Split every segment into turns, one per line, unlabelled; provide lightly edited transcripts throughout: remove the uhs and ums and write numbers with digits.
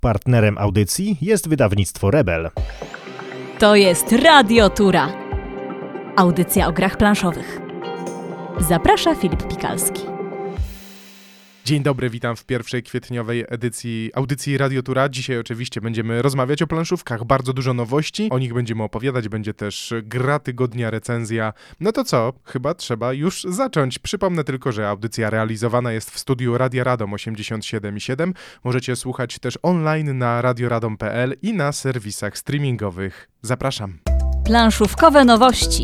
Partnerem audycji jest wydawnictwo Rebel.
To jest Radiotura. Audycja o grach planszowych. Zaprasza Filip Pikalski.
Dzień dobry, witam w pierwszej kwietniowej edycji audycji Radiotura. Dzisiaj oczywiście będziemy rozmawiać o planszówkach, bardzo dużo nowości, o nich będziemy opowiadać, będzie też gra tygodnia, recenzja. No to co? Chyba trzeba już zacząć. Przypomnę tylko, że audycja realizowana jest w studiu Radia Radom 87,7. Możecie słuchać też online na radioradom.pl i na serwisach streamingowych. Zapraszam.
Planszówkowe nowości.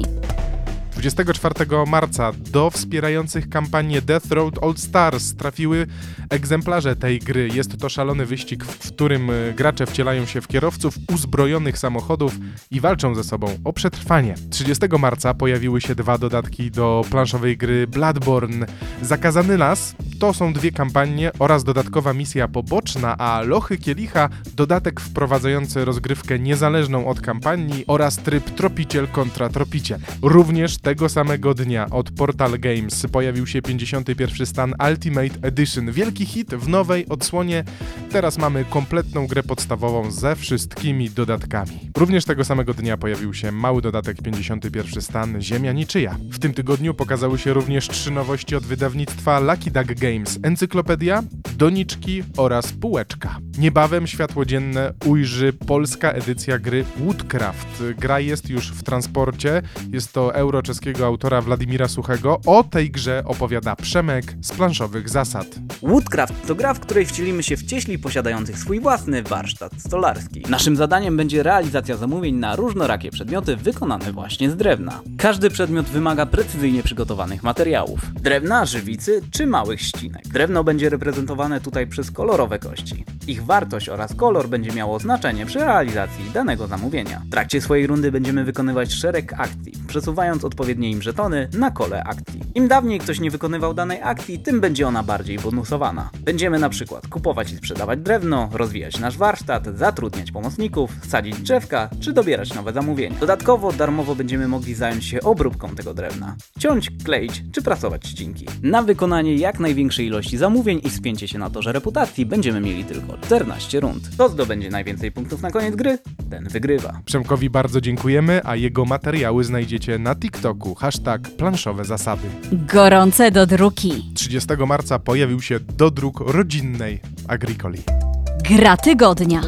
24 marca do wspierających kampanię Death Road All Stars trafiły egzemplarze tej gry. Jest to szalony wyścig, w którym gracze wcielają się w kierowców uzbrojonych samochodów i walczą ze sobą o przetrwanie. 30 marca pojawiły się 2 dodatki do planszowej gry Bloodborne. Zakazany Las to są 2 kampanie oraz dodatkowa misja poboczna, a Lochy Kielicha dodatek wprowadzający rozgrywkę niezależną od kampanii oraz tryb tropiciel kontra tropiciel. Również tego samego dnia od Portal Games pojawił się 51. stan Ultimate Edition. Wielki hit w nowej odsłonie. Teraz mamy kompletną grę podstawową ze wszystkimi dodatkami. Również tego samego dnia pojawił się mały dodatek 51. stan Ziemia Niczyja. W tym tygodniu pokazały się również 3 nowości od wydawnictwa Lucky Duck Games. Encyklopedia, doniczki oraz półeczka. Niebawem światło dzienne ujrzy polska edycja gry Woodcraft. Gra jest już w transporcie. Jest to euro czeskiego autora Władimira Suchego. O tej grze opowiada Przemek z Planszowych Zasad.
Woodcraft to gra, w której wcielimy się w cieśli posiadających swój własny warsztat stolarski. Naszym zadaniem będzie realizacja zamówień na różnorakie przedmioty wykonane właśnie z drewna. Każdy przedmiot wymaga precyzyjnie przygotowanych materiałów. Drewna, żywicy czy małych ścinek. Drewno będzie reprezentowane tutaj przez kolorowe kości. Ich wartość oraz kolor będzie miało znaczenie przy realizacji danego zamówienia. W trakcie swojej rundy będziemy wykonywać szereg akcji, przesuwając odpowiednie im żetony na kole akcji. Im dawniej ktoś nie wykonywał danej akcji, tym będzie ona bardziej bonusowana. Będziemy na przykład kupować i sprzedawać drewno, rozwijać nasz warsztat, zatrudniać pomocników, sadzić drzewka czy dobierać nowe zamówienia. Dodatkowo darmowo będziemy mogli zająć się obróbką tego drewna. Ciąć, kleić czy prasować ścinki. Na wykonanie jak największej ilości zamówień i wspięcie się na torze reputacji będziemy mieli tylko 14 rund. Kto zdobędzie najwięcej punktów na koniec gry, ten wygrywa.
Przemkowi bardzo dziękujemy, a jego materiały znajdziecie na TikToku. #planszowe zasady.
Gorące dodruki.
30 marca pojawił się dodruk rodzinnej Agricoli.
Gra tygodnia.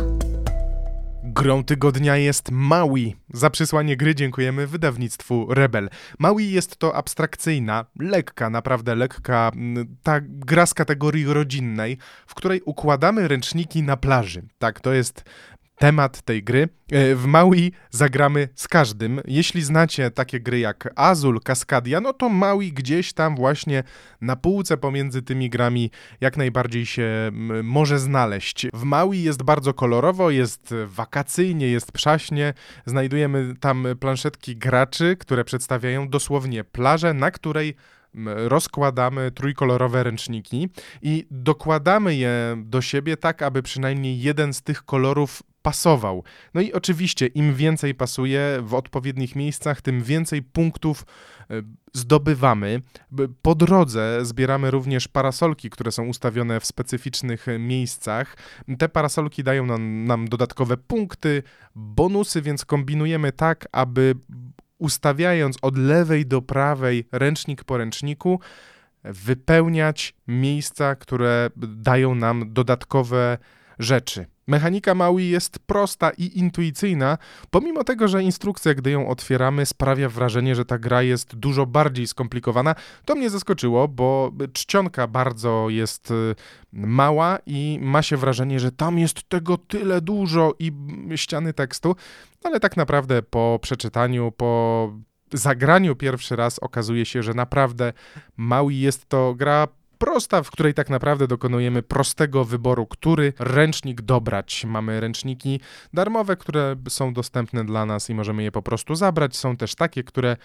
Grą tygodnia jest Maui. Za przysłanie gry dziękujemy wydawnictwu Rebel. Maui jest to abstrakcyjna, lekka, naprawdę lekka, ta gra z kategorii rodzinnej, w której układamy ręczniki na plaży. Tak, to jest temat tej gry. W Maui zagramy z każdym. Jeśli znacie takie gry jak Azul, Cascadia, no to Maui gdzieś tam właśnie na półce pomiędzy tymi grami jak najbardziej się może znaleźć. W Maui jest bardzo kolorowo, jest wakacyjnie, jest przaśnie. Znajdujemy tam planszetki graczy, które przedstawiają dosłownie plażę, na której rozkładamy trójkolorowe ręczniki i dokładamy je do siebie tak, aby przynajmniej jeden z tych kolorów pasował. No i oczywiście im więcej pasuje w odpowiednich miejscach, tym więcej punktów zdobywamy. Po drodze zbieramy również parasolki, które są ustawione w specyficznych miejscach. Te parasolki dają nam dodatkowe punkty, bonusy, więc kombinujemy tak, aby ustawiając od lewej do prawej ręcznik po ręczniku, wypełniać miejsca, które dają nam dodatkowe rzeczy. Mechanika Maui jest prosta i intuicyjna, pomimo tego, że instrukcja, gdy ją otwieramy, sprawia wrażenie, że ta gra jest dużo bardziej skomplikowana. To mnie zaskoczyło, bo czcionka bardzo jest mała i ma się wrażenie, że tam jest tego tyle dużo i ściany tekstu, ale tak naprawdę po przeczytaniu, po zagraniu pierwszy raz okazuje się, że naprawdę Maui jest to gra prosta, w której tak naprawdę dokonujemy prostego wyboru, który ręcznik dobrać. Mamy ręczniki darmowe, które są dostępne dla nas i możemy je po prostu zabrać. Są też takie,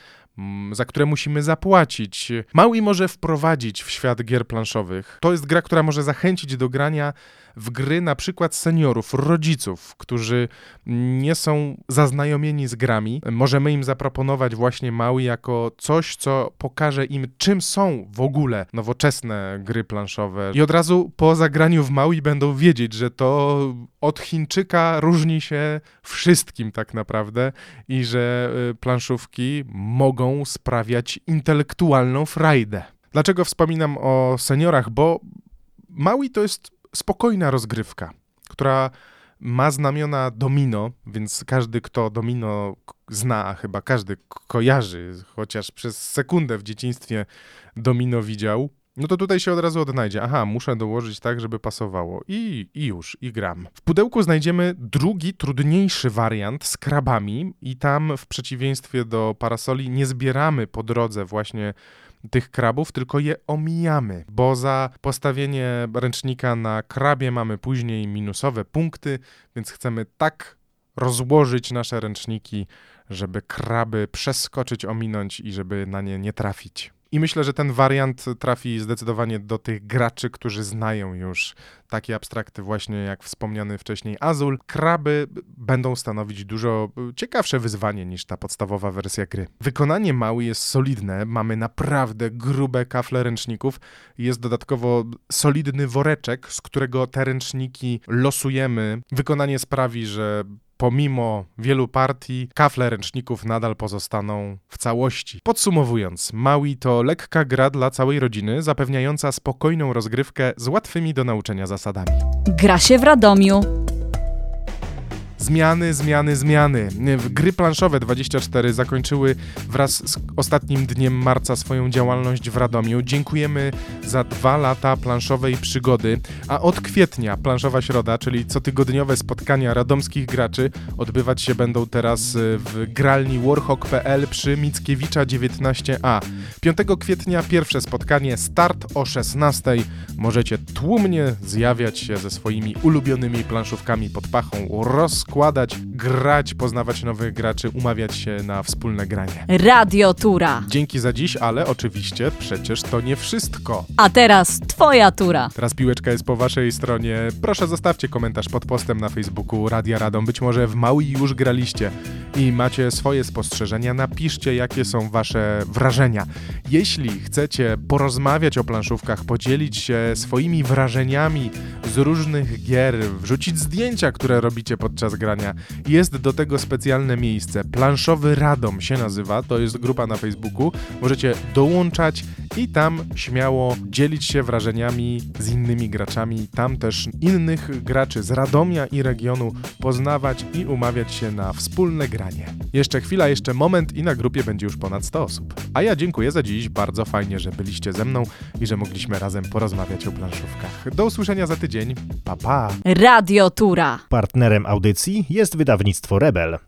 za które musimy zapłacić. Maui może wprowadzić w świat gier planszowych. To jest gra, która może zachęcić do grania w gry na przykład seniorów, rodziców, którzy nie są zaznajomieni z grami. Możemy im zaproponować właśnie Maui jako coś, co pokaże im, czym są w ogóle nowoczesne różne gry planszowe i od razu po zagraniu w Maui będą wiedzieć, że to od Chińczyka różni się wszystkim tak naprawdę i że planszówki mogą sprawiać intelektualną frajdę. Dlaczego wspominam o seniorach? Bo Maui to jest spokojna rozgrywka, która ma znamiona domino, więc każdy, kto domino zna, a chyba każdy kojarzy, chociaż przez sekundę w dzieciństwie domino widział, no to tutaj się od razu odnajdzie. Aha, muszę dołożyć tak, żeby pasowało. I już, i gram. W pudełku znajdziemy drugi, trudniejszy wariant z krabami i tam w przeciwieństwie do parasoli nie zbieramy po drodze właśnie tych krabów, tylko je omijamy, bo za postawienie ręcznika na krabie mamy później minusowe punkty, więc chcemy tak rozłożyć nasze ręczniki, żeby kraby przeskoczyć, ominąć i żeby na nie nie trafić. I myślę, że ten wariant trafi zdecydowanie do tych graczy, którzy znają już takie abstrakty właśnie jak wspomniany wcześniej Azul. Kraby będą stanowić dużo ciekawsze wyzwanie niż ta podstawowa wersja gry. Wykonanie Maui jest solidne, mamy naprawdę grube kafle ręczników. Jest dodatkowo solidny woreczek, z którego te ręczniki losujemy. Wykonanie sprawi, że pomimo wielu partii, kafle ręczników nadal pozostaną w całości. Podsumowując, Maui to lekka gra dla całej rodziny, zapewniająca spokojną rozgrywkę z łatwymi do nauczenia zasadami.
Gra się w Radomiu.
Zmiany. Gry planszowe 24 zakończyły wraz z ostatnim dniem marca swoją działalność w Radomiu. Dziękujemy za 2 lata planszowej przygody, a od kwietnia Planszowa Środa, czyli cotygodniowe spotkania radomskich graczy, odbywać się będą teraz w gralni warhawk.pl przy Mickiewicza 19a. 5 kwietnia pierwsze spotkanie, start o 16. Możecie tłumnie zjawiać się ze swoimi ulubionymi planszówkami pod pachą, rozkładać, grać, poznawać nowych graczy, umawiać się na wspólne granie.
Radiotura.
Dzięki za dziś, ale oczywiście przecież to nie wszystko.
A teraz twoja tura.
Teraz piłeczka jest po waszej stronie. Proszę zostawcie komentarz pod postem na Facebooku Radia Radom. Być może w Maui już graliście i macie swoje spostrzeżenia. Napiszcie, jakie są wasze wrażenia. Jeśli chcecie porozmawiać o planszówkach, podzielić się swoimi wrażeniami z różnych gier, wrzucić zdjęcia, które robicie podczas grania, jest do tego specjalne miejsce. Planszowy Radom się nazywa, to jest grupa na Facebooku. Możecie dołączać i tam śmiało dzielić się wrażeniami z innymi graczami. Tam też innych graczy z Radomia i regionu poznawać i umawiać się na wspólne granie. Jeszcze chwila, jeszcze moment i na grupie będzie już ponad 100 osób. A ja dziękuję za dziś, bardzo fajnie, że byliście ze mną i że mogliśmy razem porozmawiać o planszówkach. Do usłyszenia za tydzień. Pa, pa!
Radiotura.
Partnerem audycji jest wydawnictwo Rebel.